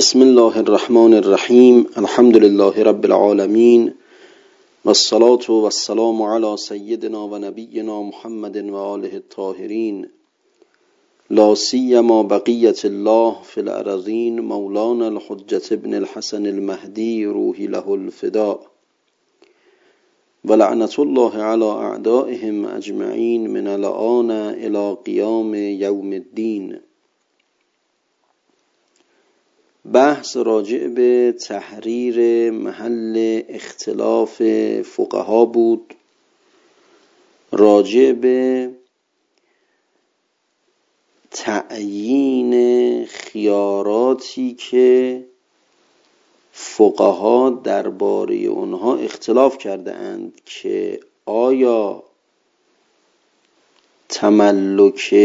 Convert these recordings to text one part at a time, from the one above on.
بسم الله الرحمن الرحیم. الحمد لله رب العالمین و الصلاة و السلام علی سیدنا و نبینا محمد و آله الطاهرین، لا سیما بقیت الله فی الارضین، مولانا الحجة ابن الحسن المهدی روحی له الفداء، و لعنت الله علی اعدائهم اجمعین من الآن الی قیام یوم الدین. بحث راجع به تحریر محل اختلاف فقها بود، راجع به تعیین خیاراتی که فقها درباره اونها اختلاف کرده اند که آیا تملک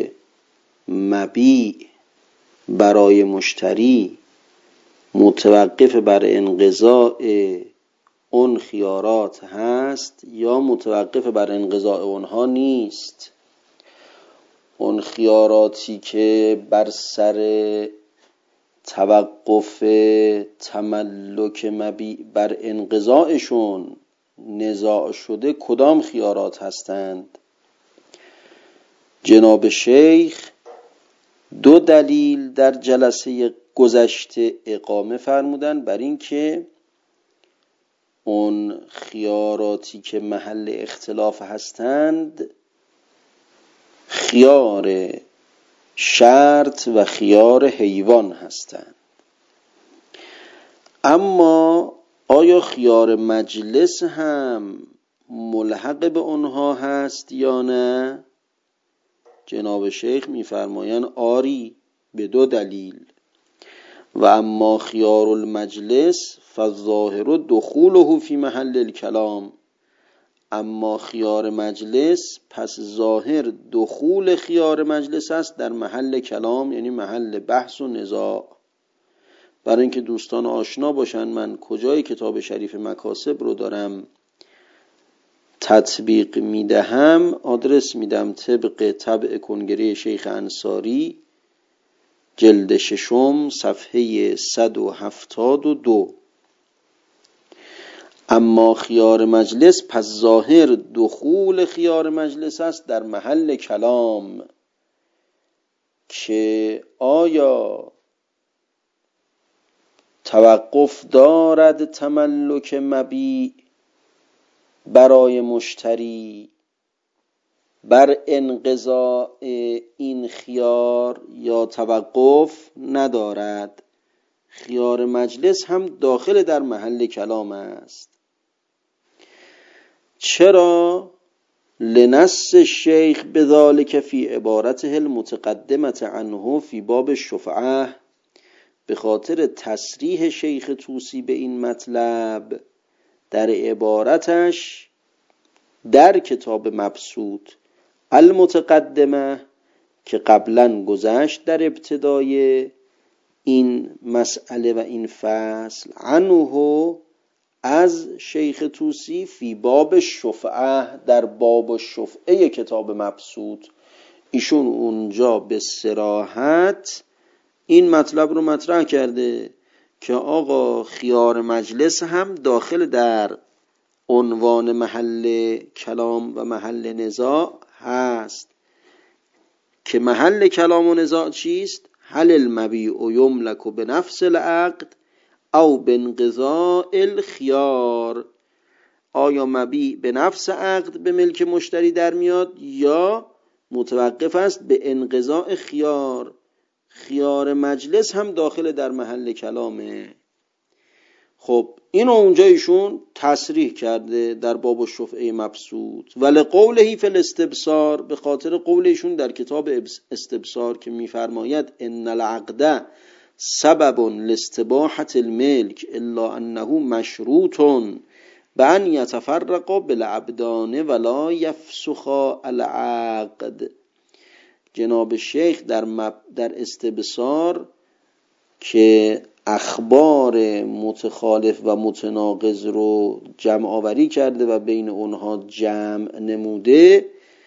مبیع برای مشتری متوقف بر انقضاء اون خیارات هست یا متوقف بر انقضاء اونها نیست. اون خیاراتی که بر سر توقف تملک مبیع بر انقضاءشون نزاع شده کدام خیارات هستند؟ جناب شیخ دو دلیل در جلسه گذشته اقامه فرمودن بر این که اون خیاراتی که محل اختلاف هستند خیار شرط و خیار حیوان هستند. اما آیا خیار مجلس هم ملحق به اونها هست یا نه؟ جناب شیخ میفرمایند آری، به دو دلیل. و اما خیار المجلس فالظاهر دخوله فی محل الکلام، اما خیار مجلس پس ظاهر دخول خیار مجلس است در محل کلام، یعنی محل بحث و نزاع. برای اینکه دوستان آشنا باشن من کجای کتاب شریف مکاسب رو دارم تطبیق میدهم، آدرس میدم طبق طبع کنگره شیخ انصاری جلد 6 صفحه 172. اما خیار مجلس پس ظاهر دخول خیار مجلس است در محل کلام که آیا توقف دارد تملک مبیع برای مشتری بر انقضاء این خیار یا توقف ندارد. خیار مجلس هم داخل در محل کلام است. چرا؟ لنص الشیخ بذلك فی عبارته المتقدمه عنه فی باب الشفعه، به خاطر تصریح شیخ طوسی به این مطلب در عبارتش در کتاب مبسوط المتقدمه که قبلا گذشت در ابتدای این مسئله و این فصل، عنه از شیخ طوسی فی باب شفعه، در باب شفعه کتاب مبسوط ایشون اونجا به صراحت این مطلب رو مطرح کرده که آقا خیار مجلس هم داخل در عنوان محل کلام و محل نزاع هست که محل کلام و نزاع چیست؟ هل المبیع یملک بنفس العقد او بانقضاء الخیار، آیا مبیع به نفس عقد به ملک مشتری در میاد یا متوقف است به انقضاء خیار. خیار مجلس هم داخل در محل کلامه. خب اینو اونجا ایشون تصریح کرده در باب الشفعه مبسوط. ولی قوله فی الاستبصار، به خاطر قول ایشون در کتاب استبصار که میفرماید ان العقد سبب لاستباحة الملک الا انه مشروط بان یتفرقا بالابدان ولا یفسخا العقد. جناب شیخ در استبصار که اخبار متخالف و متناقض رو جمع آوری کرده و بین اونها جمع نموده،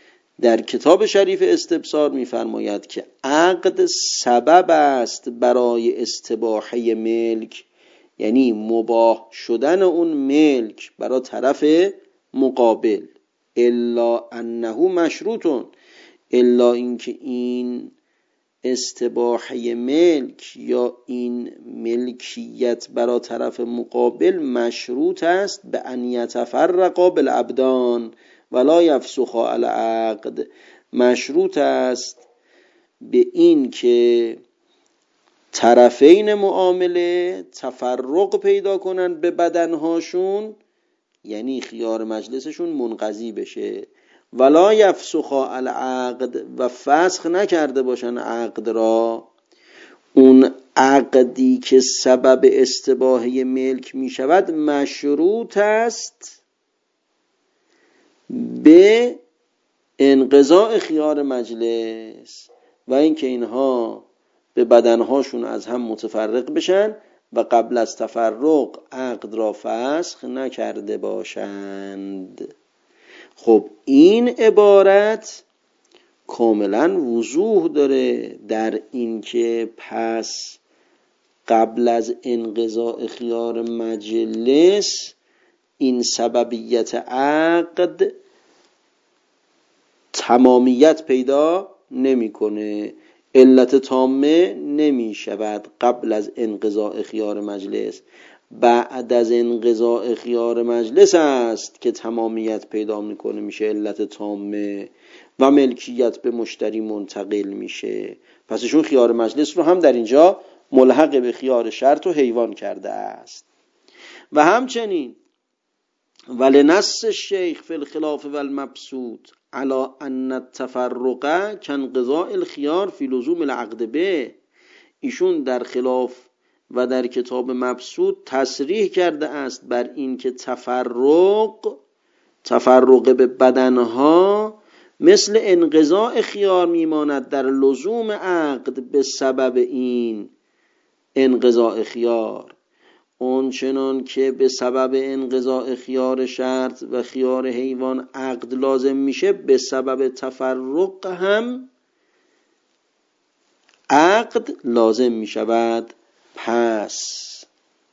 در کتاب شریف استبصار می‌فرماید که عقد سبب است برای استباحه ملک، یعنی مباح شدن اون ملک برای طرف مقابل، الا انه مشروطون، الا اینکه این استباحه ملک یا این ملکیت برای طرف مقابل مشروط است به ان یتفرقا بالابدان ولا یفسخا العقد، مشروط است به این که طرفین معامله تفرق پیدا کنند به بدنهاشون، یعنی خیار مجلسشون منقضی بشه، ولا یفسخا العقد، و فسخ نکرده باشن عقد را. اون عقدی که سبب استباحه ملک می شود مشروط است به انقضاء خیار مجلس و اینکه اینها به بدنهاشون از هم متفرق بشن و قبل از تفرق عقد را فسخ نکرده باشند. خب این عبارت کاملا وضوح داره در این که پس قبل از انقضاء خیار مجلس این سببیت عقد تمامیت پیدا نمیکنه، علت تامه نمی شود قبل از انقضاء خیار مجلس. بعد از انقضاء خیار مجلس است که تمامیت پیدا میکنه، میشه علت تامه و ملکیت به مشتری منتقل میشه. پس ایشون خیار مجلس رو هم در اینجا ملحق به خیار شرط و حیوان کرده است. و همچنین ولنص الشیخ فی الخلاف والمبسوط علی ان التفرق کانقضاء الخیار فی لزوم العقد به، ایشون در خلاف و در کتاب مبسوط تصریح کرده است بر این که تفرق به بدنها مثل انقضاء خیار میماند در لزوم عقد به سبب این انقضاء خیار، اونچنان که به سبب انقضاء خیار شرط و خیار حیوان عقد لازم میشه، به سبب تفرق هم عقد لازم میشود. پس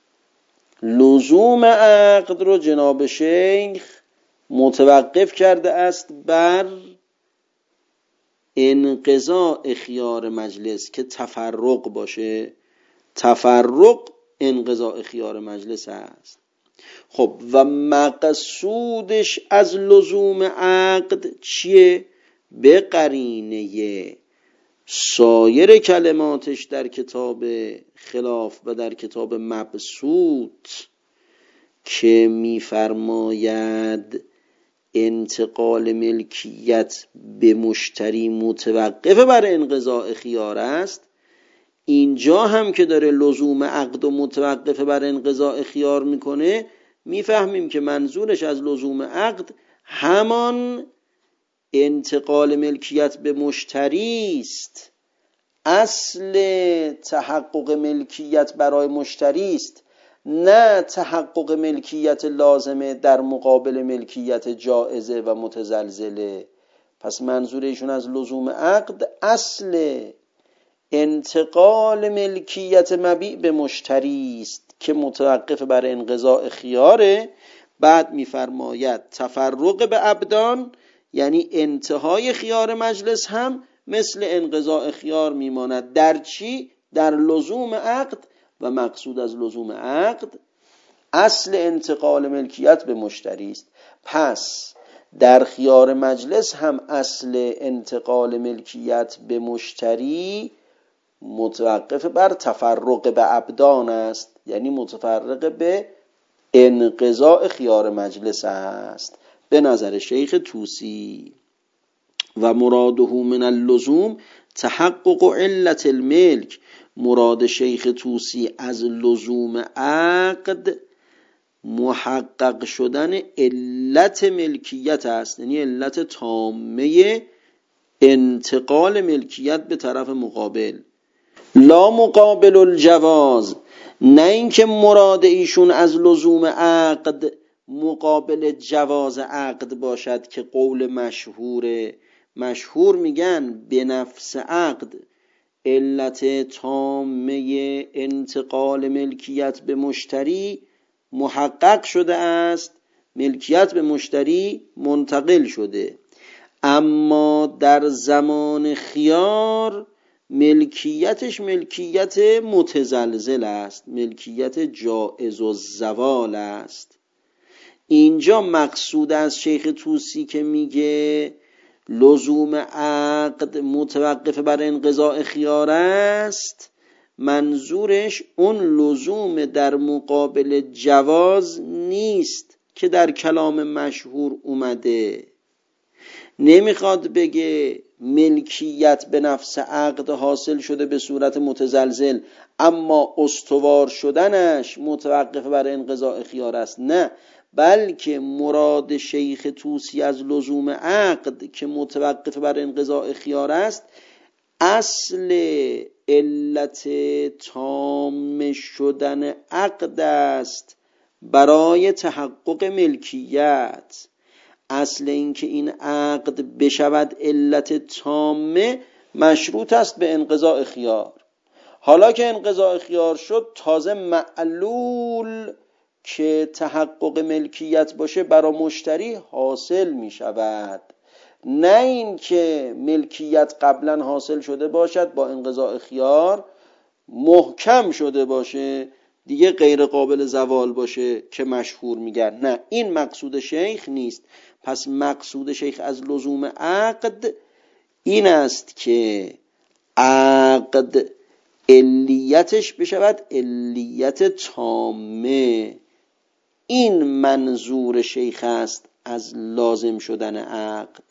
لزوم عقد رو جناب شیخ متوقف کرده است بر انقضاء خیار مجلس که تفرق باشه، تفرق انقضاء خیار مجلس است. خب و مقصودش از لزوم عقد چیه؟ به قرینه سایر کلماتش در کتاب خلاف و در کتاب مبسوط که می‌فرماید انتقال ملکیت به مشتری متوقف بر انقضاء خیار است، اینجا هم که داره لزوم عقد و متوقف بر انقضاء خیار میکنه، میفهمیم که منظورش از لزوم عقد همان انتقال ملکیت به مشتری است، اصل تحقق ملکیت برای مشتری است، نه تحقق ملکیت لازمه در مقابل ملکیت جائزه و متزلزله. پس منظور ایشون از لزوم عقد اصل انتقال ملکیت مبیع به مشتری است که متوقف بر انقضاء خیاره. بعد میفرماید تفرق به ابدان، یعنی انتهای خیار مجلس هم مثل انقضاء خیار میماند. در چی؟ در لزوم عقد. و مقصود از لزوم عقد اصل انتقال ملکیت به مشتری است. پس در خیار مجلس هم اصل انتقال ملکیت به مشتری متوقف بر تفرق به ابدان است، یعنی متفرق به انقضاء خیار مجلس است به نظر شیخ طوسی. و مراده من اللزوم تحقق علت الملک، مراد شیخ طوسی از لزوم عقد محقق شدن علت ملکیت است، یعنی علت تامه انتقال ملکیت به طرف مقابل. لا مقابل الجواز، نه اینکه مراد ایشون از لزوم عقد مقابل جواز عقد باشد که قول مشهوره. مشهور میگن به نفس عقد علت تامه انتقال ملکیت به مشتری محقق شده است، ملکیت به مشتری منتقل شده، اما در زمان خیار ملکیتش ملکیت متزلزل است، ملکیت جائز الزوال است. اینجا مقصود از شیخ طوسی که میگه لزوم عقد متوقف بر انقضاء خیار است، منظورش اون لزوم در مقابل جواز نیست که در کلام مشهور اومده. نمیخواد بگه ملکیت به نفس عقد حاصل شده به صورت متزلزل اما استوار شدنش متوقف بر انقضاء خیار است، نه، بلکه مراد شیخ طوسی از لزوم عقد که متوقف بر انقضاء خیار است، اصل علت تام شدن عقد است برای تحقق ملکیت. اصل این که این عقد بشود علت تامه مشروط است به انقضاء خیار. حالا که انقضاء خیار شد، تازه معلول که تحقق ملکیت باشه برای مشتری حاصل می شود، نه این که ملکیت قبلا حاصل شده باشد با انقضاء خیار محکم شده باشه دیگه غیر قابل زوال باشه که مشهور میگن. نه، این مقصود شیخ نیست. پس مقصود شیخ از لزوم عقد این است که عقد علیتش بشود علیت تامه. این منظور شیخ است از لازم شدن عقد،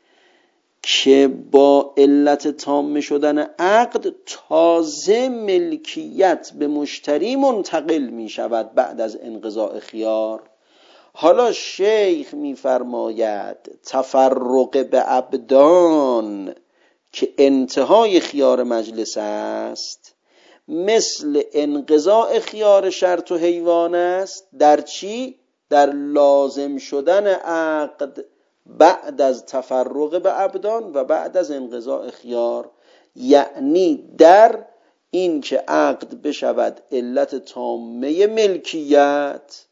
که با علت تام شدن عقد تازه ملکیت به مشتری منتقل می شود بعد از انقضاء خیار. حالا شیخ می فرماید تفرق به ابدان که انتهای خیار مجلس است، مثل انقضاء خیار شرط و حیوان است. در چی؟ در لازم شدن عقد بعد از تفرق به ابدان و بعد از انقضاء خیار، یعنی در این که عقد بشود علت تامه ملکیت.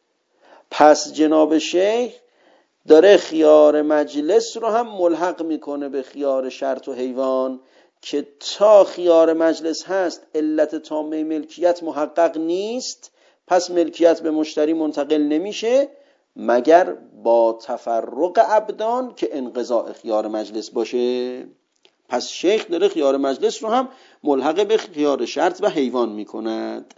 پس جناب شیخ داره خیار مجلس رو هم ملحق میکنه به خیار شرط و حیوان که تا خیار مجلس هست علت تامه ملکیت محقق نیست، پس ملکیت به مشتری منتقل نمیشه مگر با تفرق ابدان که انقضاء خیار مجلس باشه. پس شیخ داره خیار مجلس رو هم ملحق به خیار شرط و حیوان میکند.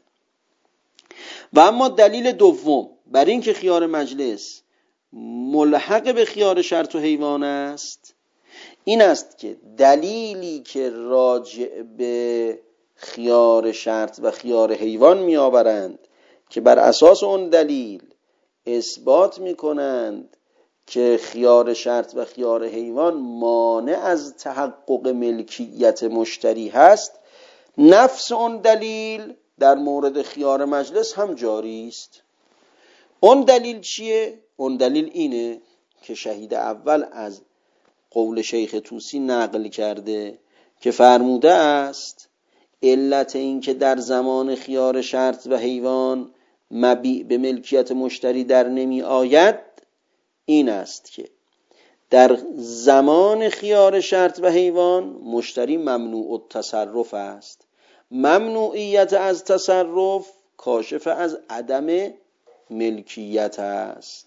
و اما دلیل دوم بر این که خیار مجلس ملحق به خیار شرط و حیوان است این است که دلیلی که راجع به خیار شرط و خیار حیوان میآورند که بر اساس اون دلیل اثبات میکنند که خیار شرط و خیار حیوان مانع از تحقق ملکیت مشتری هست، نفس اون دلیل در مورد خیار مجلس هم جاری است. اون دلیل چیه؟ اون دلیل اینه که شهید اول از قول شیخ طوسی نقل کرده که فرموده است علت این که در زمان خیار شرط و حیوان مبیع به ملکیت مشتری در نمی آید این است که در زمان خیار شرط و حیوان مشتری ممنوع التصرف است. ممنوعیت از تصرف کاشف از عدم ملکیت است.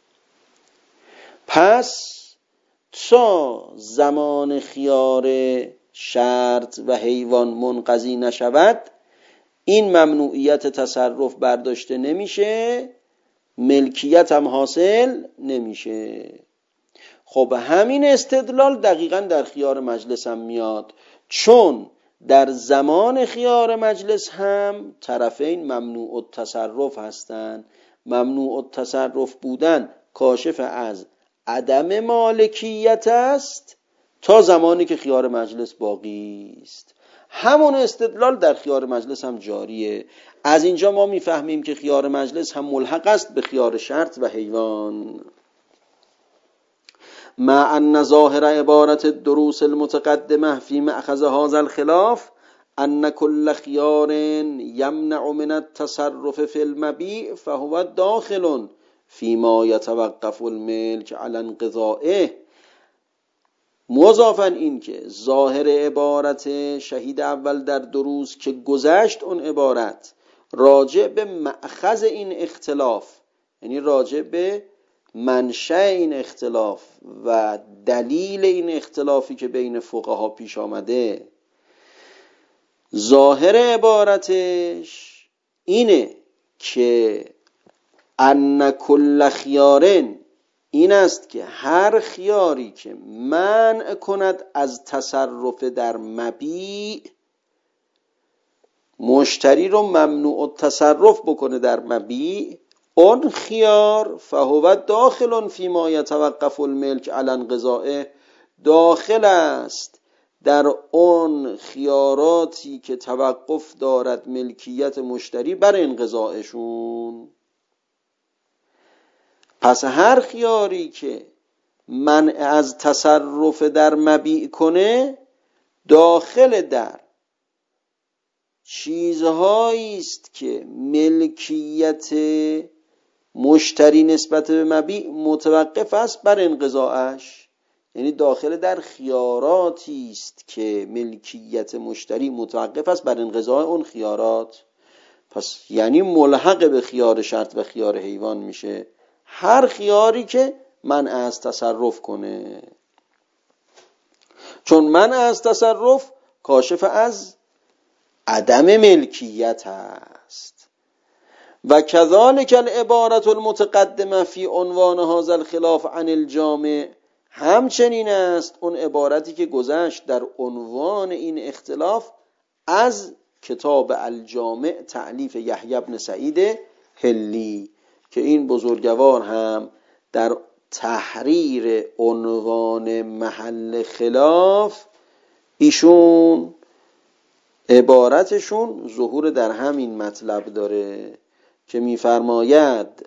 پس تا زمان خیار شرط و حیوان منقضی نشود این ممنوعیت تصرف برداشته نمیشه، ملکیت هم حاصل نمیشه. خب همین استدلال دقیقاً در خیار مجلس هم میاد، چون در زمان خیار مجلس هم طرفین ممنوع التصرف هستند. ممنوع التصرف بودن کاشف از عدم مالکیت است تا زمانی که خیار مجلس باقی است. همون استدلال در خیار مجلس هم جاریه. از اینجا ما میفهمیم که خیار مجلس هم ملحق است به خیار شرط و حیوان. مع ان ظاهر عبارت الدروس المتقدمه فی مأخذ هذا الخلاف ان كل خيار يمنع من التصرف في المبيع فهو داخل فيما يتوقف الملك على انقضائه. مضافاً این که ظاهر عبارت شهید اول در دروس که گذشت اون عبارت راجع به مأخذ این اختلاف، یعنی راجع به منشأ این اختلاف و دلیل این اختلافی که بین فقها پیش آمده، ظاهر عبارتش اینه که ان کل خیارن، این است که هر خیاری که منع کند از تصرف در مبیع، مشتری رو ممنوع التصرف بکنه در مبیع، اون خیار فهو داخل فی ما یتوقف الملک علی انقضائه، داخل است در اون خیاراتی که توقف دارد ملکیت مشتری بر انقضائشون. پس هر خیاری که منع از تصرف در مبیع کنه داخل در چیزهایی است که ملکیت مشتری نسبت به مبیع متوقف است بر انقضاءش، یعنی داخل در خیاراتی است که ملکیت مشتری متوقف است بر انقضاء اون خیارات. پس یعنی ملحق به خیار شرط و خیار حیوان میشه هر خیاری که منع از تصرف کنه، چون منع از تصرف کاشف از عدم ملکیت است. و کذالک العبارة المتقدمه فی عنوان هذا الخلاف عن الجامع، همچنین است اون عبارتی که گذشت در عنوان این اختلاف از کتاب الجامع تألیف یحیی بن سعید حلی، که این بزرگوار هم در تحریر عنوان محل خلاف ایشون عبارتشون ظهور در همین مطلب داره که می‌فرماید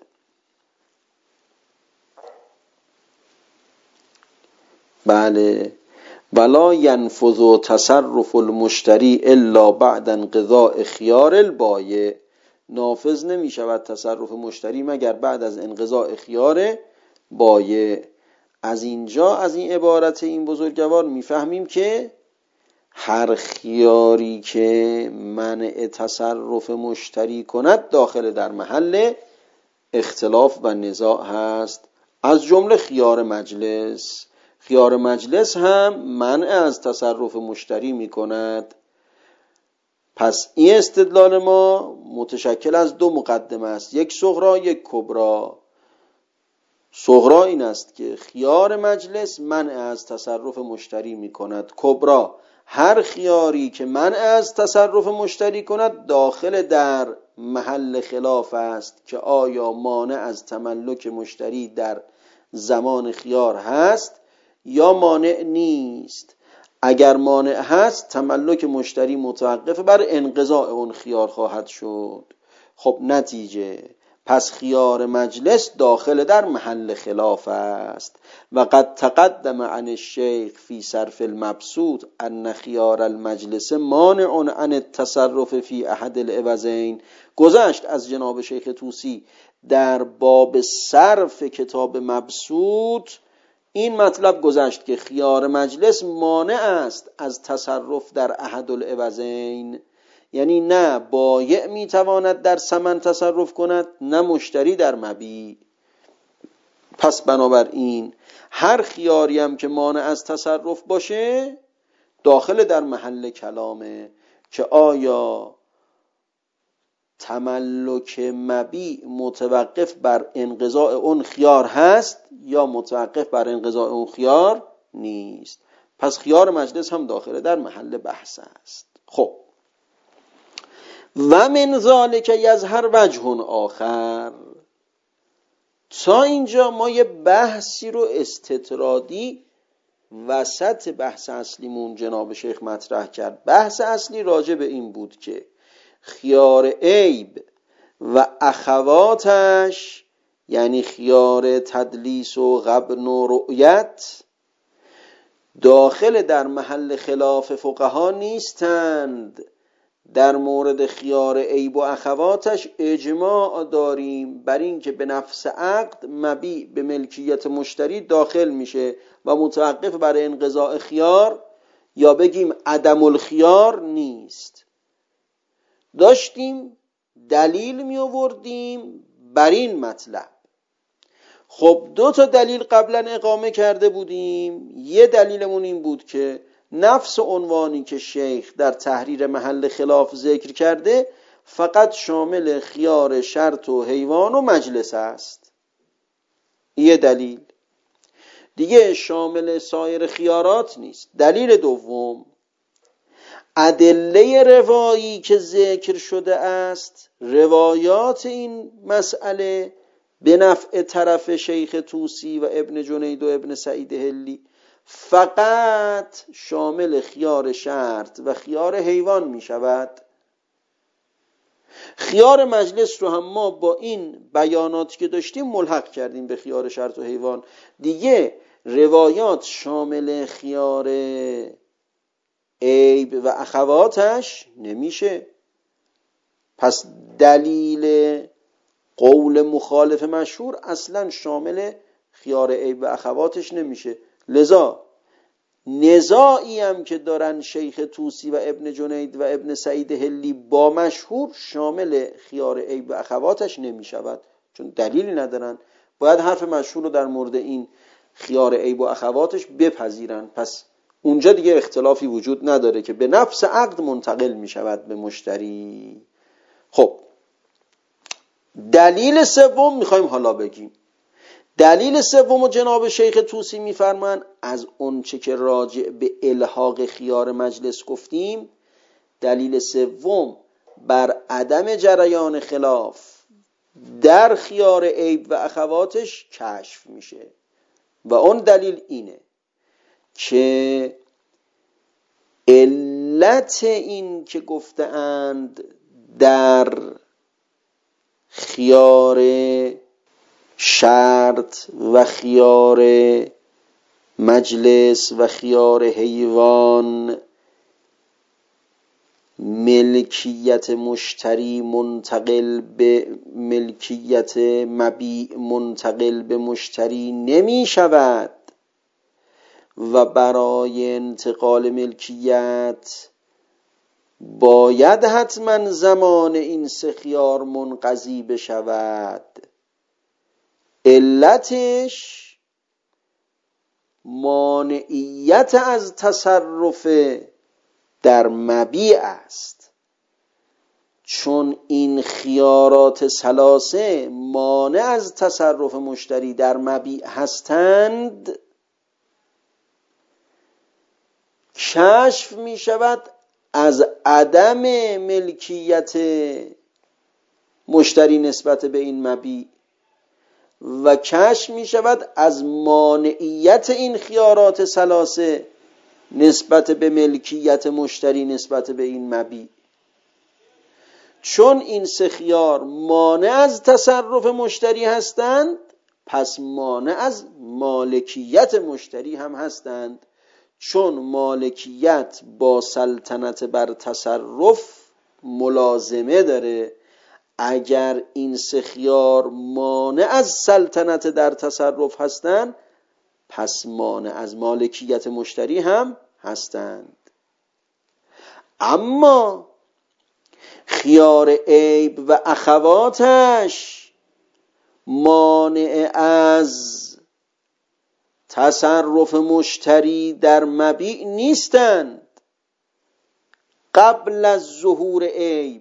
بله ولا ينفذ تصرف المشتری الا بعد انقضاء خیار البایع، نافذ نمی شود تصرف مشتری مگر بعد از انقضاء خیار بایع. از اینجا از این عبارت این بزرگوار میفهمیم که هر خیاری که منع تصرف مشتری کند داخل در محل اختلاف و نزاع هست، از جمله خیار مجلس. خیار مجلس هم منع از تصرف مشتری می کند. پس این استدلال ما متشکل از دو مقدمه است، یک صغرا یک کبرا. صغرا این است که خیار مجلس منع از تصرف مشتری می کند. کبرا هر خیاری که منع از تصرف مشتری کند داخل در محل خلاف است که آیا مانع از تملک مشتری در زمان خیار هست یا مانع نیست. اگر مانع هست تملک مشتری متوقف بر انقضاء اون خیار خواهد شد. خب نتیجه پس خیار مجلس داخل در محل خلاف است. و قد تقدم عن الشیخ فی صرف المبسوط ان خیار المجلس مانع عن التصرف فی احد العوضین. گذشت از جناب شیخ طوسی در باب صرف کتاب مبسوط این مطلب گذشت که خیار مجلس مانع است از تصرف در احد العوضین، یعنی نه بایع میتواند در ثمن تصرف کند نه مشتری در مبیع. پس بنابراین هر خیاری هم که مانع از تصرف باشه داخل در محل کلامه که آیا تملک مبیع متوقف بر انقضاء اون خیار هست یا متوقف بر انقضاء اون خیار نیست. پس خیار مجلس هم داخل در محل بحث است. خب و من ذالک یظهر وجه آخر. تا اینجا ما یه بحثی رو استطرادی وسط بحث اصلیمون جناب شیخ مطرح کرد. بحث اصلی راجع به این بود که خیار عیب و اخواتش یعنی خیار تدلیس و غبن و رؤیت، داخل در محل خلاف فقها نیستند. در مورد خیار عیب و اخواتش اجماع داریم بر این که به نفس عقد مبیع به ملکیت مشتری داخل میشه و متوقف بر انقضاء خیار یا بگیم عدم الخیار نیست. داشتیم دلیل می آوردیم بر این مطلب. خب 2 دلیل قبلا اقامه کرده بودیم. یه دلیلمون این بود که نفس عنوانی که شیخ در تحریر محل خلاف ذکر کرده فقط شامل خیار شرط و حیوان و مجلس است. یه دلیل دیگه شامل سایر خیارات نیست. دلیل دوم، ادله روایی که ذکر شده است، روایات این مسئله به نفع طرف شیخ طوسی و ابن جنید و ابن سعید هلی فقط شامل خیار شرط و خیار حیوان می شود. خیار مجلس رو هم ما با این بیاناتی که داشتیم ملحق کردیم به خیار شرط و حیوان. دیگه روایات شامل خیار عیب و اخواتش نمیشه. پس دلیل قول مخالف مشهور اصلا شامل خیار عیب و اخواتش نمیشه. لذا نزاعی هم که دارن شیخ طوسی و ابن جنید و ابن سعید هلی با مشهور شامل خیار عیب و اخواتش نمیشود، چون دلیلی ندارن. باید حرف مشهور رو در مورد این خیار عیب و اخواتش بپذیرن. پس اونجا دیگه اختلافی وجود نداره که به نفس عقد منتقل میشود به مشتری. خب دلیل سوم میخوایم حالا بگیم. دلیل سوم جناب شیخ طوسی میفرمان از اون چه که راجع به الحاق خیار مجلس گفتیم، دلیل سوم بر عدم جریان خلاف در خیار عیب و اخواتش کشف میشه و اون دلیل اینه که علت این که گفتند در خیار شرط و خیار مجلس و خیار حیوان ملکیت مشتری منتقل به ملکیت مبیع منتقل به مشتری نمی شود و برای انتقال ملکیت باید حتما زمان این 3 خیار منقضی بشود. علتش مانعیت از تصرف در مبیع است، چون این خیارات ثلاثه مانع از تصرف مشتری در مبیع هستند. کشف می شود از عدم ملکیت مشتری نسبت به این مبیع و کشف می شود از مانعیت این خیارات ثلاثه نسبت به ملکیت مشتری نسبت به این مبیع. چون این 3 خیار مانع از تصرف مشتری هستند، پس مانع از مالکیت مشتری هم هستند، چون مالکیت با سلطنت بر تصرف ملازمه داره. اگر این 3 خیار مانع از سلطنت در تصرف هستند، پس مانع از مالکیت مشتری هم هستند. اما خیار عیب و اخواتش مانع از تصرف مشتری در مبیع نیستند. قبل از ظهور عیب،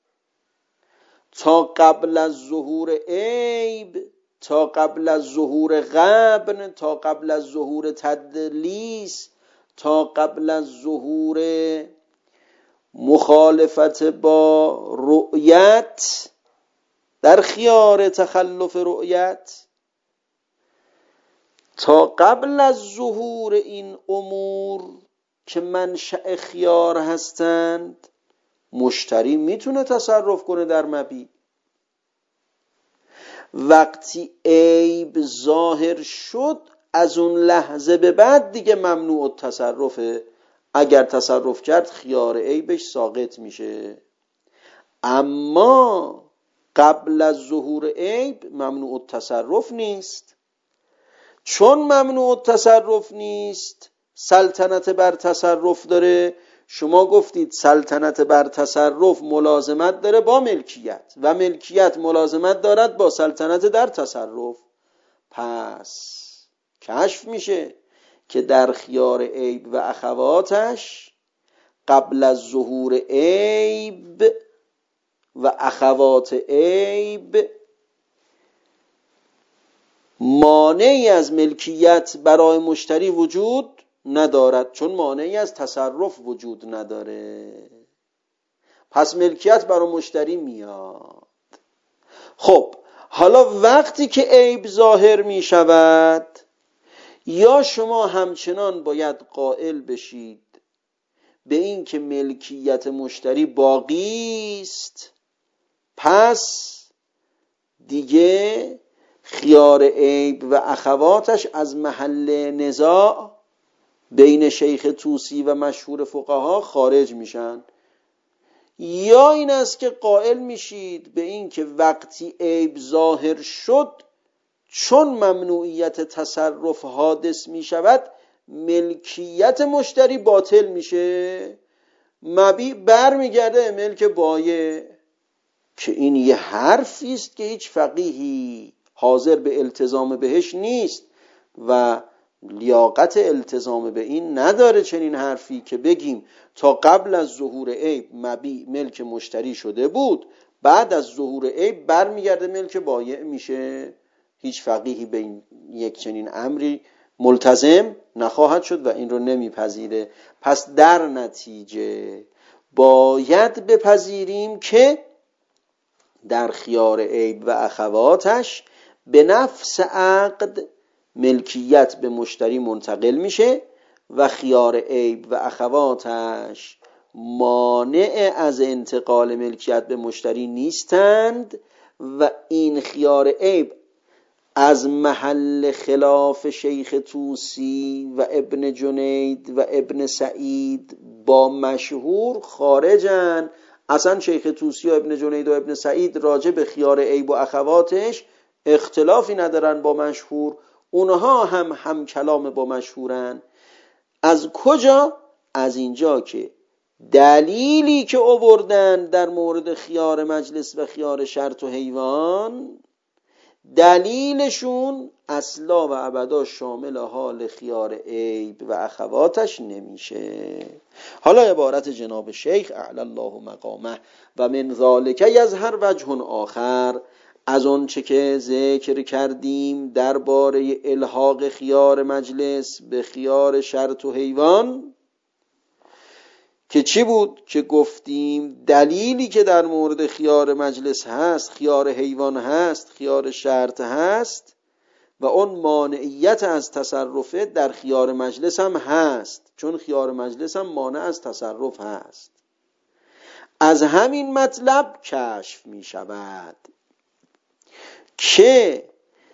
تا قبل از ظهور عیب، تا قبل از ظهور غبن، تا قبل از ظهور تدلیس، تا قبل از ظهور مخالفت با رؤیت در خیار تخلف رؤیت، تا قبل از ظهور این امور که منشأ خیار هستند، مشتری میتونه تصرف کنه در مبیع. وقتی عیب ظاهر شد از اون لحظه به بعد دیگه ممنوع التصرفه. اگر تصرف کرد خیار عیبش ساقط میشه. اما قبل از ظهور عیب ممنوع التصرف نیست. چون ممنوع التصرف نیست سلطنت بر تصرف داره. شما گفتید سلطنت بر تصرف ملازمت داره با ملکیت و ملکیت ملازمت دارد با سلطنت در تصرف. پس کشف میشه که در خیار عیب و اخواتش قبل از ظهور عیب و اخوات عیب مانعی از ملکیت برای مشتری وجود ندارد، چون مانعی از تصرف وجود نداره. پس ملکیت برای مشتری میاد. خب حالا وقتی که عیب ظاهر می شود یا شما همچنان باید قائل بشید به این که ملکیت مشتری باقی است، پس دیگه خیار عیب و اخواتش از محل نزاع بین شیخ طوسی و مشهور فقها خارج میشن. یا این است که قائل میشید به این که وقتی عیب ظاهر شد چون ممنوعیت تصرف حادث میشود ملکیت مشتری باطل میشه، مبیع برمیگرده ملک بایع. که این یه حرفی است که هیچ فقیهی حاضر به التزام بهش نیست و لیاقت التزام به این نداره. چنین حرفی که بگیم تا قبل از ظهور عیب مبیع ملک مشتری شده بود، بعد از ظهور عیب برمیگرده ملک بایع میشه، هیچ فقیهی به این یک چنین امری ملتزم نخواهد شد و این رو نمیپذیره. پس در نتیجه باید بپذیریم که در خیار عیب و اخواتش به نفس عقد ملکیت به مشتری منتقل میشه و خیار عیب و اخواتش مانع از انتقال ملکیت به مشتری نیستند و این خیار عیب از محل خلاف شیخ طوسی و ابن جنید و ابن سعید با مشهور خارجن. اصلا شیخ طوسی و ابن جنید و ابن سعید راجع به خیار عیب و اخواتش اختلافی ندارن با مشهور، اونها هم کلام با مشهورن. از کجا؟ از اینجا که دلیلی که آوردن در مورد خیار مجلس و خیار شرط و حیوان، دلیلشون اصلا و ابدا شامل حال خیار عیب و اخواتش نمیشه. حالا عبارت جناب شیخ اعلی الله مقامه و من ذالک یظهر وجه آخر، از اون چه که ذکر کردیم درباره الحاق خیار مجلس به خیار شرط و حیوان که چی بود؟ که گفتیم دلیلی که در مورد خیار مجلس هست، خیار حیوان هست، خیار شرط هست و اون مانعیت از تصرفه در خیار مجلس هم هست، چون خیار مجلس هم مانع از تصرف هست. از همین مطلب کشف می شود که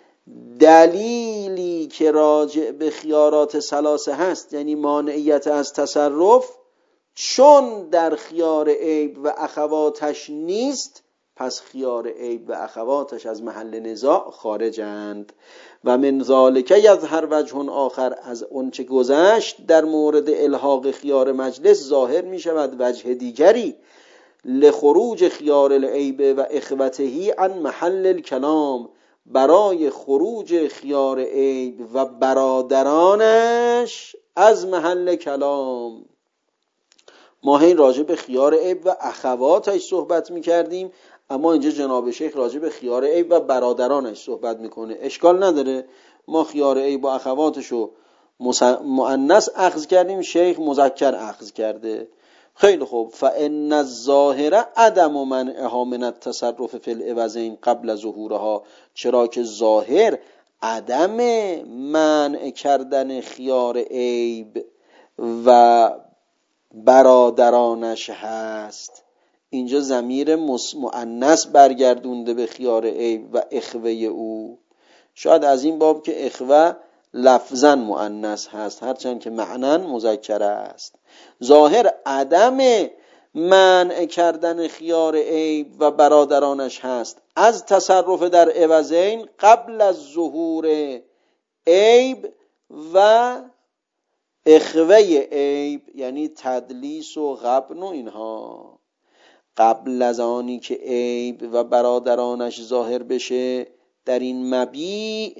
دلیلی که راجع به خیارات ثلاثه هست، یعنی مانعیت از تصرف، چون در خیار عیب و اخواتش نیست، پس خیار عیب و اخواتش از محل نزاع خارجند. و من ذالک یظهر وجه آخر، از اون چه گذشت در مورد الحاق خیار مجلس ظاهر می شود وجه دیگری، لخروج خیار العیب و اخوته عن محل الکلام، برای خروج خیار عیب و برادرانش از محل کلام. ما هی راجع به خیار عیب و اخواتش صحبت می‌کردیم، اما اینجا جناب شیخ راجع به خیار عیب و برادرانش صحبت می‌کنه. اشکال نداره، ما خیار عیب و اخواتشو مؤنث اخذ کردیم، شیخ مذکر اخذ کرده. خیلی خوب. فإن الظاهر عدم منعها من التصرف فی العوضین قبل ظهورها، چرا که ظاهر عدم منع کردن خیار عیب و برادرانش هست. اینجا ضمیر مؤنث برگردونده به خیار عیب و اخوه او. شاید از این باب که اخوه لفظاً مؤنث هست هرچند که معناً مذکر است. ظاهر عدم منع کردن خیار عیب و برادرانش هست از تصرف در عوضین قبل از ظهور عیب و اخوه عیب، یعنی تدلیس و غبن و اینها. قبل از آنی که عیب و برادرانش ظاهر بشه در این مبیع،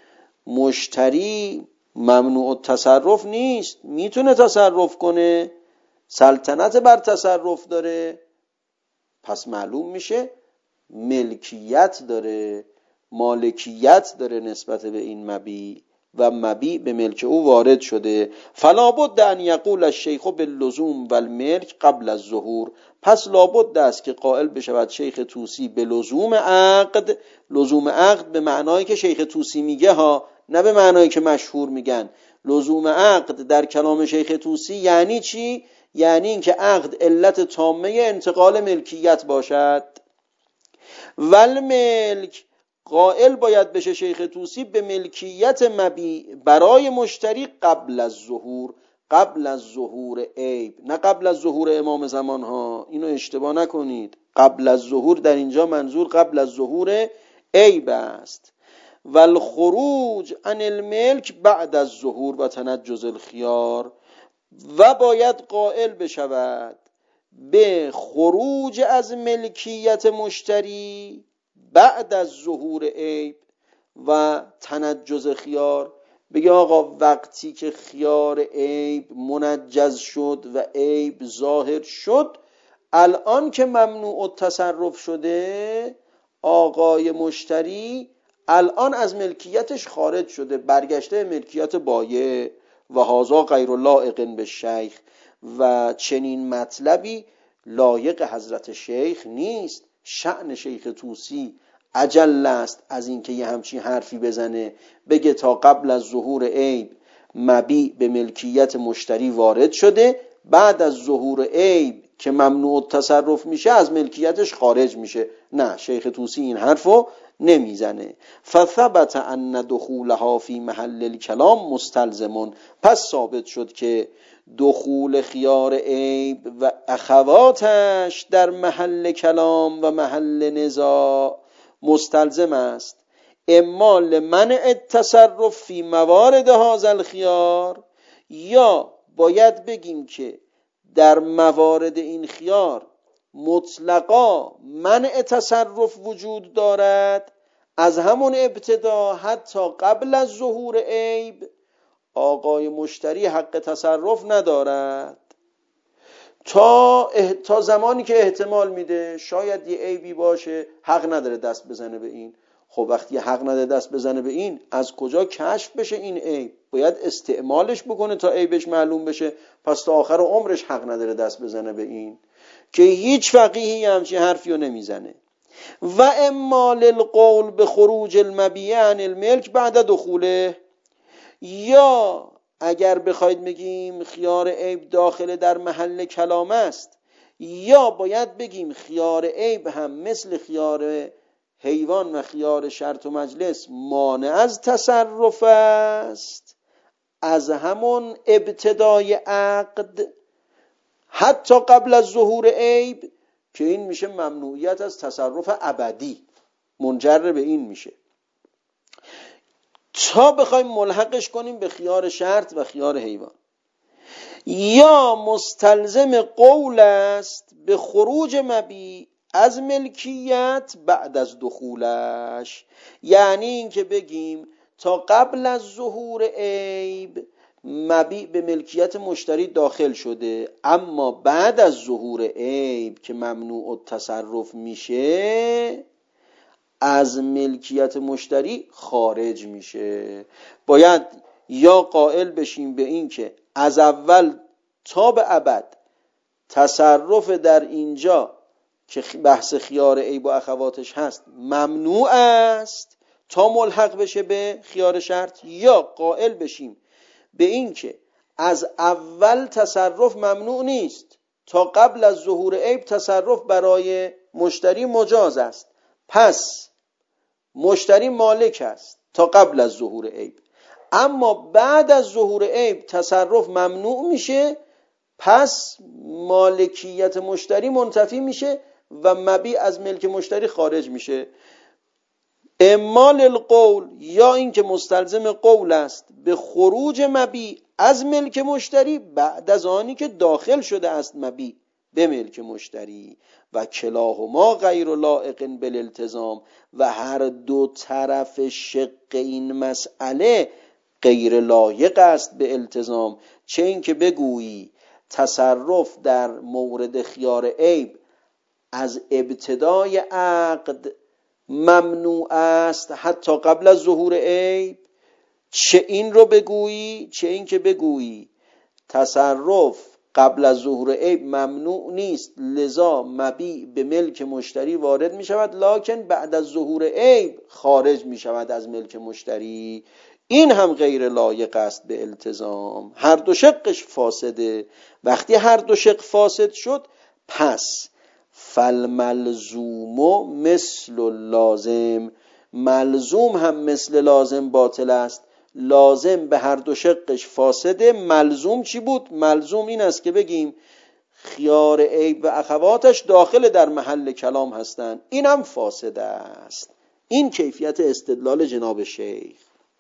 مشتری ممنوع التصرف نیست، میتونه تصرف کنه، سلطنت بر تصرف داره، پس معلوم میشه ملکیت داره، مالکیت داره نسبت به این مبیع و مبیع به ملک او وارد شده. فلا بد ان یقول الشیخ باللزوم والملک قبل الظهور، پس لابد است که قائل بشود شیخ طوسی به لزوم عقد. لزوم عقد به معنایی که شیخ طوسی میگه ها، نه به معنایی که مشهور میگن. لزوم عقد در کلام شیخ طوسی یعنی چی؟ یعنی اینکه عقد علت تامه انتقال ملکیت باشد. والملک، قائل باید بشه شیخ طوسی به ملکیت مبیع برای مشتری قبل از ظهور، قبل از ظهور عیب، نه قبل از ظهور امام زمان ها، اینو اشتباه نکنید. قبل از ظهور در اینجا منظور قبل از ظهور عیب است. والخروج عن الملک بعد از ظهور و تنجز الخیار، و باید قائل بشود به خروج از ملکیت مشتری بعد از ظهور عیب و تنجز خیار. بگه آقا وقتی که خیار عیب منجز شد و عیب ظاهر شد، الان که ممنوع التصرف شده، آقای مشتری الان از ملکیتش خارج شده، برگشته ملکیت بایع. و هذا غیر لایق بالشیخ، و چنین مطلبی لایق حضرت شیخ نیست. شأن شیخ طوسی اجل است از اینکه یه همچین حرفی بزنه، بگه تا قبل از ظهور عیب مبیع به ملکیت مشتری وارد شده، بعد از ظهور عیب که ممنوع التصرف میشه از ملکیتش خارج میشه. نه، شیخ طوسی این حرفو نمیزنه. فثبت ان دخولها فی محل الکلام مستلزمون، پس ثابت شد که دخول خیار عیب و اخواتش در محل کلام و محل نزاع مستلزم است. اما لمنع التصرف فی موارد هذا الخیار، یا باید بگیم که در موارد این خیار مطلقا منع تصرف وجود دارد. از همون ابتدا حتی قبل از ظهور عیب آقای مشتری حق تصرف ندارد تا زمانی که احتمال میده شاید یه عیبی باشه، حق نداره دست بزنه به این. خب وقتی حق نداره دست بزنه به این، از کجا کشف بشه این عیب؟ باید استعمالش بکنه تا عیبش معلوم بشه. پس تا آخر عمرش حق نداره دست بزنه به این، که هیچ فقیهی همچین حرفیو نمیزنه. و اما للقول به خروج المبیع عن الملک بعد دخوله، یا اگر بخواید بگیم خیار عیب داخل در محل کلام است، یا باید بگیم خیار عیب هم مثل خیار حیوان و خیار شرط و مجلس مانع از تصرف است از همون ابتدای عقد حتی قبل از ظهور عیب، که این میشه ممنوعیت از تصرف ابدی، منجر به این میشه. تا بخوایم ملحقش کنیم به خیار شرط و خیار حیوان. یا مستلزم قول است به خروج مبیع از ملکیت بعد از دخولش، یعنی این که بگیم تا قبل از ظهور عیب مبیع به ملکیت مشتری داخل شده، اما بعد از ظهور عیب که ممنوع التصرف میشه از ملکیت مشتری خارج میشه. باید یا قائل بشیم به این که از اول تا به ابد تصرف در اینجا که بحث خیار عیب و اخواتش هست ممنوع است تا ملحق بشه به خیار شرط، یا قائل بشیم به این که از اول تصرف ممنوع نیست تا قبل از ظهور عیب تصرف برای مشتری مجاز است، پس مشتری مالک است تا قبل از ظهور عیب. اما بعد از ظهور عیب تصرف ممنوع میشه، پس مالکیت مشتری منتفی میشه و مبیع از ملک مشتری خارج میشه. اعمال القول، یا اینکه مستلزم قول است به خروج مبیع از ملک مشتری بعد از آنی که داخل شده است مبیع به ملک مشتری، و کلاهما غیر لایق بالالتزام، و هر دو طرف شق این مسئله غیر لایق است به التزام. چه این که بگویی تصرف در مورد خیار عیب از ابتدای عقد ممنوع است حتی قبل از ظهور عیب، چه این رو بگویی، چه این که بگویی تصرف قبل از ظهور عیب ممنوع نیست لذا مبیع به ملک مشتری وارد می شود لکن بعد از ظهور عیب خارج می شود از ملک مشتری. این هم غیر لایق است به التزام. هر دو شقش فاسده. وقتی هر دو شق فاسد شد پس فالملزوم مثل لازم، ملزوم هم مثل لازم باطل است. لازم به هر دو شقش فاسده. ملزوم چی بود؟ ملزوم این است که بگیم خیار عیب و اخواتش داخل در محل کلام هستند، این هم فاسد است. این کیفیت استدلال جناب شیخ.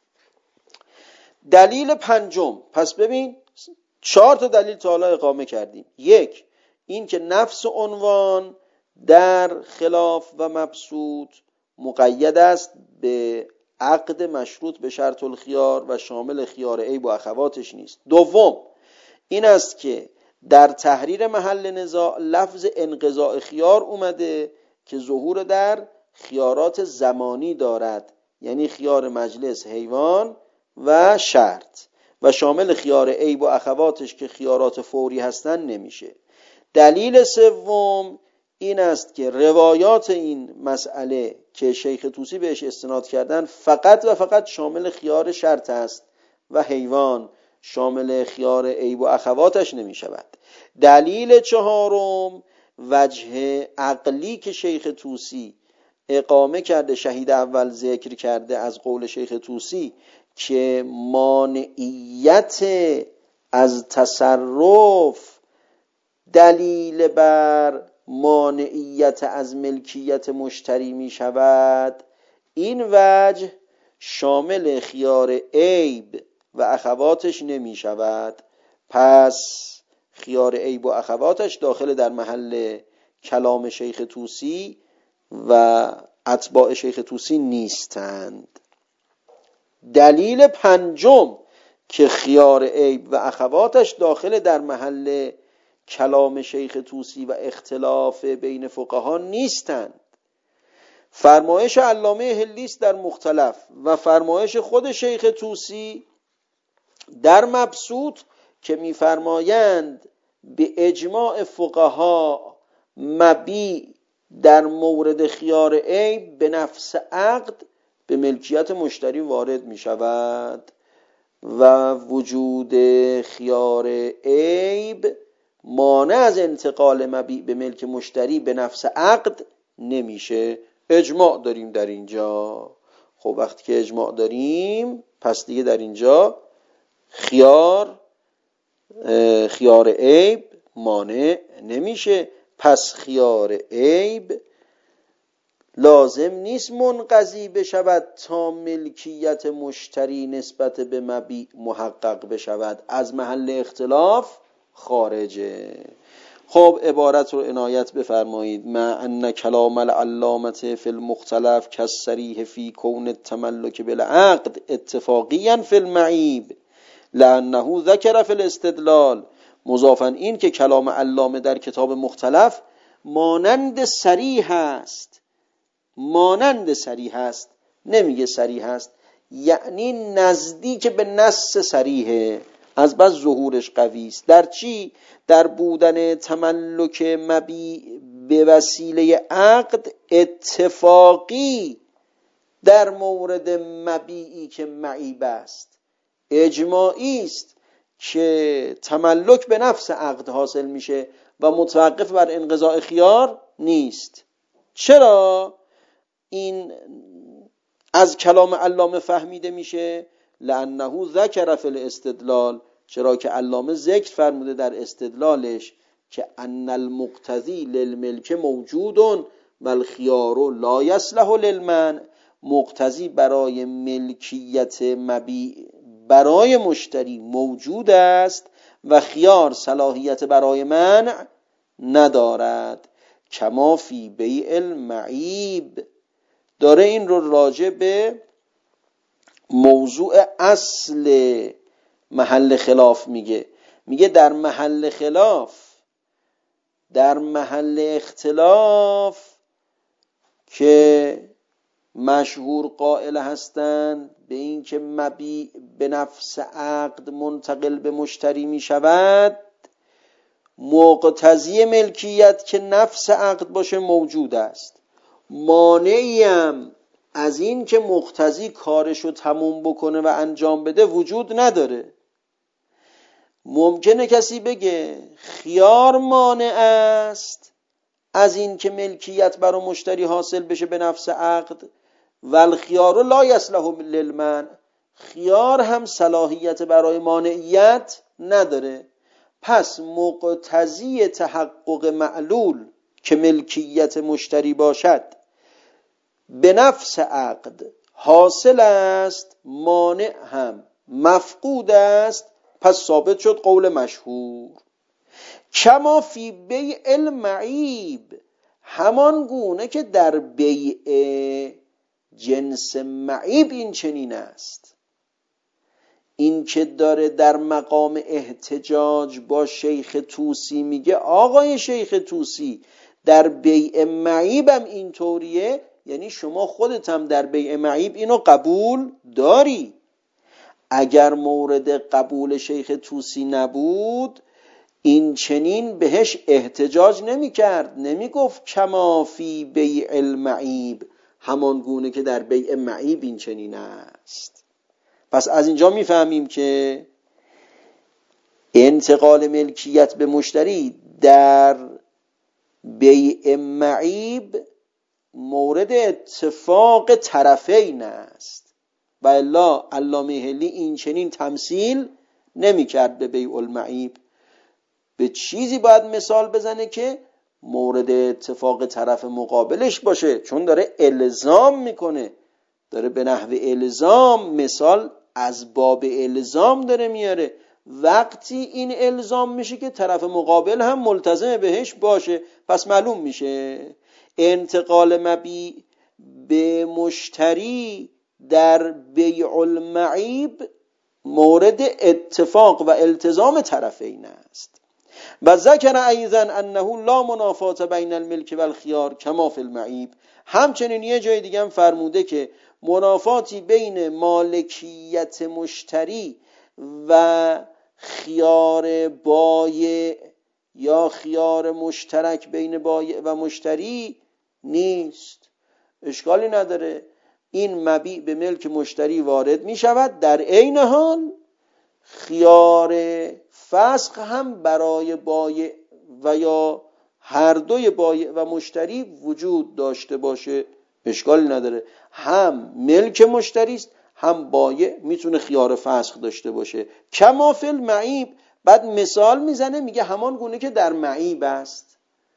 دلیل پنجم، پس ببین 4 تا دلیل تا حالا اقامه کردیم. 1 این که نفس عنوان در خلاف و مبسوط مقید است به عقد مشروط به شرط الخیار و شامل خیار عیب و اخواتش نیست. 2 این است که در تحریر محل نزاع لفظ انقضاء خیار اومده که ظهور در خیارات زمانی دارد، یعنی خیار مجلس، حیوان و شرط، و شامل خیار عیب و اخواتش که خیارات فوری هستن نمیشه. دلیل 3 این است که روایات این مسئله که شیخ طوسی بهش استناد کردن فقط و فقط شامل خیار شرط است و حیوان شامل خیار عیب و اخواتش نمی شود. دلیل 4 وجه عقلی که شیخ طوسی اقامه کرده، شهید اول ذکر کرده از قول شیخ طوسی که مانعیت از تصرف دلیل بر مانعیت از ملکیت مشتری می شود، این وجه شامل خیار عیب و اخواتش نمی شود. پس خیار عیب و اخواتش داخل در محل کلام شیخ طوسی و اتباع شیخ طوسی نیستند. دلیل 5 که خیار عیب و اخواتش داخل در محل کلام شیخ طوسی و اختلاف بین فقها نیستند. فرمایش علامه هلیس در مختلف و فرمایش خود شیخ طوسی در مبسوط که می‌فرمایند به اجماع فقها مبیع در مورد خیار عیب به نفس عقد به ملکیت مشتری وارد می شود و وجود خیار عیب مانع از انتقال مبیع به ملک مشتری به نفس عقد نمیشه. اجماع داریم در اینجا. خب وقتی که اجماع داریم پس دیگه در اینجا خیار عیب مانع نمیشه. پس خیار عیب لازم نیست منقضی بشود تا ملکیت مشتری نسبت به مبیع محقق بشود، از محل اختلاف خارجه. خب عبارت رو عنایت بفرمایید. ما ان کلام العلامه فی المختلف کالصریح فی کون التملک بالعقد اتفاقیا فی المعیب لانه ذکر فی الاستدلال. مضافاً این که کلام علامه در کتاب مختلف مانند صریح است، مانند صریح است، نمیگه صریح است، یعنی نزدیک به نص صریحه، از بس ظهورش قوی است. در چی؟ در بودن تملک مبیع به وسیله عقد اتفاقی در مورد مبیعی که معیب است. اجماعی است که تملک به نفس عقد حاصل میشه و متوقف بر انقضاء خیار نیست. چرا این از کلام علامه فهمیده میشه؟ لانه ذکر فی الاستدلال، چرا که علامه ذکر فرموده در استدلالش که ان المقتضی للملک موجود و الخیار لا یصلح للمنع، مقتضی برای ملکیت مبیع برای مشتری موجود است و خیار صلاحیت برای منع ندارد. کما فی بیع المعیب، داره این رو راجع به موضوع اصل محل خلاف میگه در محل خلاف، در محل اختلاف که مشهور قائل هستند به این که مبیع به نفس عقد منتقل به مشتری می شود، مقتضی ملکیت که نفس عقد باشه موجود است. مانعی هم از این که مقتضی کارشو تموم بکنه و انجام بده وجود نداره. ممکنه کسی بگه خیار مانع است از این که ملکیت برای مشتری حاصل بشه به نفس عقد، و الخیار لا یصلح للمنع، خیار هم صلاحیت برای مانعیت نداره. پس مقتضی تحقق معلول که ملکیت مشتری باشد به نفس عقد حاصل است، مانع هم مفقود است. پس ثابت شد قول مشهور. کما فی بیع المعیب، همان گونه که در بیع جنس معیب این چنین است. این که داره در مقام احتجاج با شیخ طوسی میگه آقای شیخ طوسی در بیع معیب هم این طوریه، یعنی شما خودت هم در بیع معیب اینو قبول داری. اگر مورد قبول شیخ طوسی نبود این چنین بهش احتجاج نمی کرد، نمی گفت کما فی بیع المعیب، همان گونه که در بیع معیب این چنین است. پس از اینجا می فهمیم که انتقال ملکیت به مشتری در بیع معیب مورد اتفاق طرفین است، و الا علامه حلی این چنین تمثیل نمی کرد به بیع المعیب. به چیزی باید مثال بزنه که مورد اتفاق طرف مقابلش باشه، چون داره الزام میکنه، داره به نحو الزام، مثال از باب الزام داره میاره. وقتی این الزام میشه که طرف مقابل هم ملتزم بهش باشه، پس معلوم میشه انتقال مبیع به مشتری در بیع المعیب مورد اتفاق و التزام طرفین است. و ذکر ایضا انه لا منافات بین الملک و الخیار کما فی المعیب، همچنین یه جای دیگه هم فرموده که منافاتی بین مالکیت مشتری و خیار بایع یا خیار مشترک بین بایع و مشتری نیست. اشکالی نداره، این مبیع به ملک مشتری وارد می شود، در عین حال خیار فسخ هم برای بایع و یا هر دوی بایع و مشتری وجود داشته باشه، اشکالی نداره. هم ملک مشتری است، هم بایع میتونه خیار فسخ داشته باشه. کما فی المعیب، بعد مثال میزنه میگه همان گونه که در معیب است.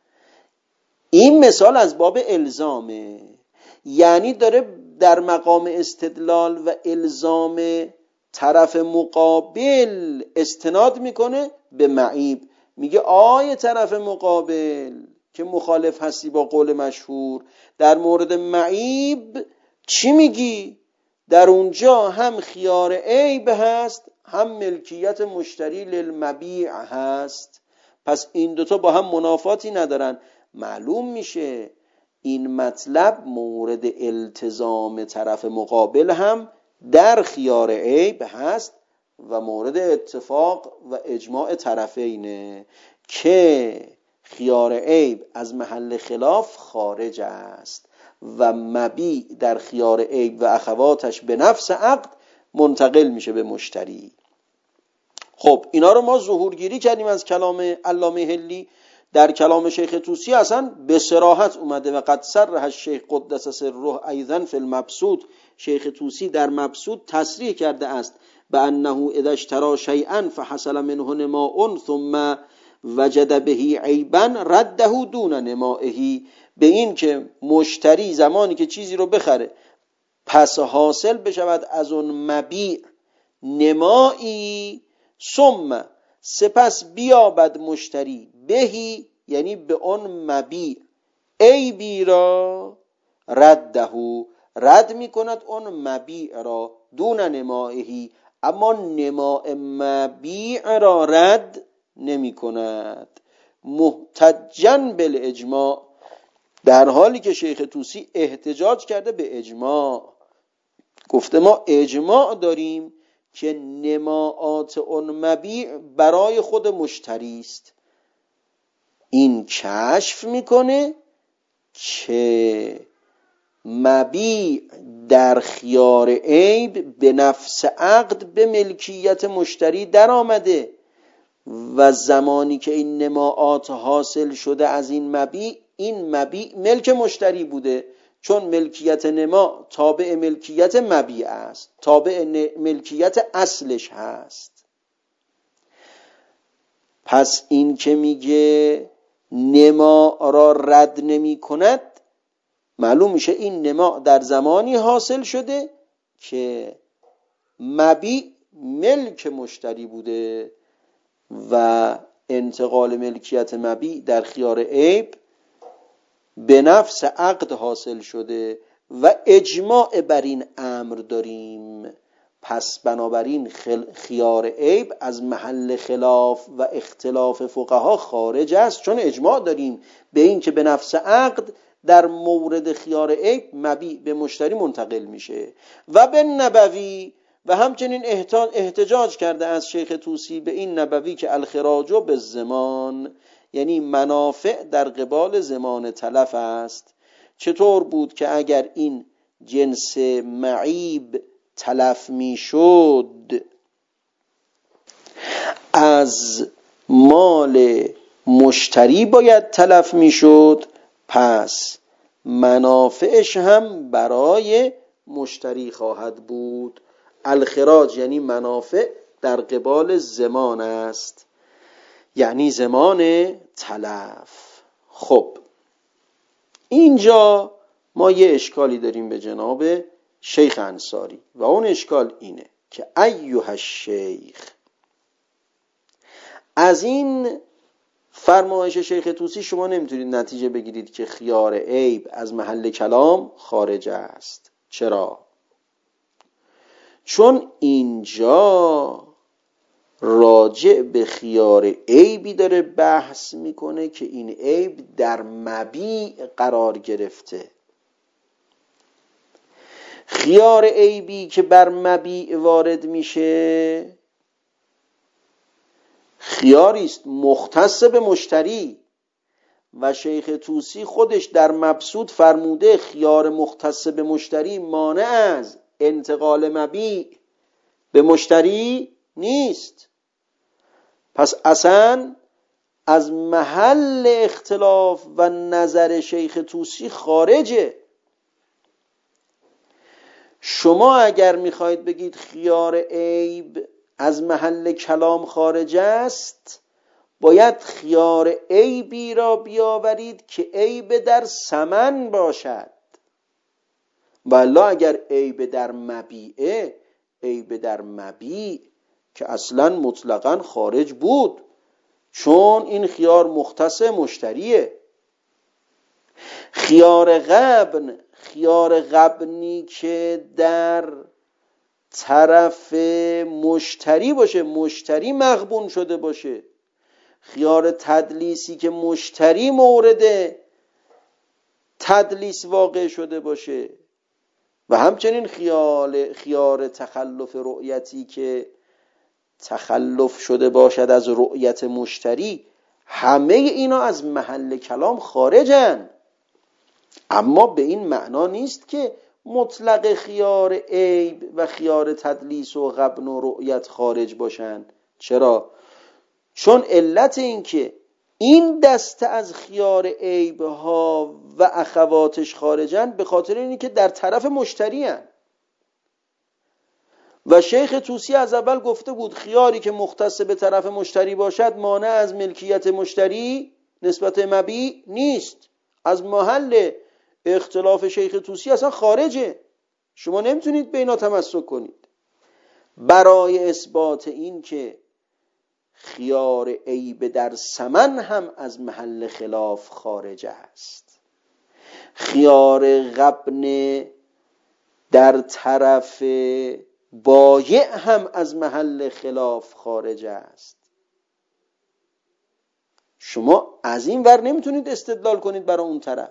این مثال از باب الزامه، یعنی داره در مقام استدلال و الزام طرف مقابل استناد میکنه به معیب. میگه آیه طرف مقابل که مخالف هستی با قول مشهور، در مورد معیب چی میگی؟ در اونجا هم خیار عیب هست، هم ملکیت مشتری للمبیع هست. پس این دوتا با هم منافاتی ندارن. معلوم میشه این مطلب مورد التزام طرف مقابل هم در خیار عیب هست و مورد اتفاق و اجماع طرفینه که خیار عیب از محل خلاف خارج است و مبیع در خیار عیب و اخواتش به نفس عقد منتقل میشه به مشتری. خب اینا رو ما ظهورگیری کردیم از کلام علامه حلی. در کلام شیخ طوسی اصلا به صراحت اومده و قد صرح الشیخ قدس سره ایضا فی المبسوط. شیخ طوسی در مبسوط تصریح کرده است به انه اذا اشترى شیئا فحصل منه نماء ثم وجد به عیبا رده دون نمائه، به این که مشتری زمانی که چیزی رو بخره پس حاصل بشود از اون مبیع نمایی، ثم سپس بیابد مشتری بهی یعنی به اون مبیع عیبی را، رده رد می کند اون مبیع را، دون نمائه اما نماء مبیع را رد نمی کند. محتجاً بالاجماع، در حالی که شیخ طوسی احتجاج کرده به اجماع، گفته ما اجماع داریم که نماعات اون مبیع برای خود مشتری است. این کشف میکنه که مبیع در خیار عیب به نفس عقد به ملکیت مشتری در آمده و زمانی که این نماعات حاصل شده از این مبیع ملک مشتری بوده، چون ملکیت نما تابع ملکیت مبیع است، تابع ملکیت اصلش هست. پس این که میگه نما را رد نمی کند، معلوم میشه این نما در زمانی حاصل شده که مبیع ملک مشتری بوده و انتقال ملکیت مبیع در خیار عیب به نفس عقد حاصل شده و اجماع بر این امر داریم. پس بنابراین خیار عیب از محل خلاف و اختلاف فقها خارج است، چون اجماع داریم به این که به نفس عقد در مورد خیار عیب مبیع به مشتری منتقل میشه. و به نبوی، و همچنین احتجاج کرده از شیخ طوسی به این نبوی که الخراج بالضمان، یعنی منافع در قبال ضمان تلف است. چطور بود که اگر این جنس معیب تلف میشد از مال مشتری باید تلف میشد، پس منافعش هم برای مشتری خواهد بود. الخراج یعنی منافع در قبال ضمان است، یعنی ضمان تلف. خب اینجا ما یه اشکالی داریم به جناب شیخ انصاری و اون اشکال اینه که ایها الشیخ، از این فرمایش شیخ طوسی شما نمیتونید نتیجه بگیرید که خیار عیب از محل کلام خارج است. چرا؟ چون اینجا راجع به خیار عیبی داره بحث میکنه که این عیب در مبیع قرار گرفته. خیار عیبی که بر مبیع وارد میشه خیاری است مختص به مشتری و شیخ طوسی خودش در مبسوط فرموده خیار مختص به مشتری مانع از انتقال مبیع به مشتری نیست. پس اصلا از محل اختلاف و نظر شیخ طوسی خارجه. شما اگر میخواید بگید خیار عیب از محل کلام خارج است، باید خیار عیبی را بیاورید که عیب در ثمن باشد. والا اگر عیب در مبیعه، عیب در مبیع که اصلا مطلقا خارج بود، چون این خیار مختص مشتریه. خیار غبنی که در طرف مشتری باشه، مشتری مغبون شده باشه، خیار تدلیسی که مشتری مورد تدلیس واقع شده باشه، و همچنین خیار تخلف رؤیتی که تخلف شده باشد از رؤیت مشتری، همه اینا از محل کلام خارجن. اما به این معنا نیست که مطلق خیار عیب و خیار تدلیس و غبن و رؤیت خارج باشن. چرا؟ چون علت این که این دسته از خیار عیبها و اخواتش خارجن به خاطر اینی که در طرف مشتری هن. و شیخ طوسی از اول گفته بود خیاری که مختص به طرف مشتری باشد مانع از ملکیت مشتری نسبت مبیع نیست. از محل اختلاف شیخ طوسی اصلا خارجه، شما نمیتونید به اینا تمسک کنید. برای اثبات این که خیار عیب در ثمن هم از محل خلاف خارج است، خیار غبن در طرف بایع هم از محل خلاف خارج است. شما از این ور نمیتونید استدلال کنید برای اون طرف.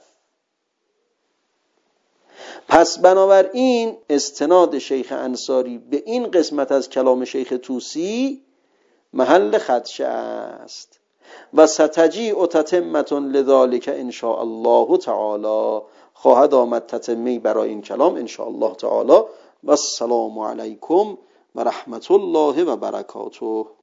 پس بنابراین استناد شیخ انصاری به این قسمت از کلام شیخ طوسی محل خدشه است و ستجیء تتمة لذلك ان شاء الله تعالی. خواهد آمد تتمه برای این کلام ان شاء الله تعالی. و السلام علیکم و رحمت الله و برکاته.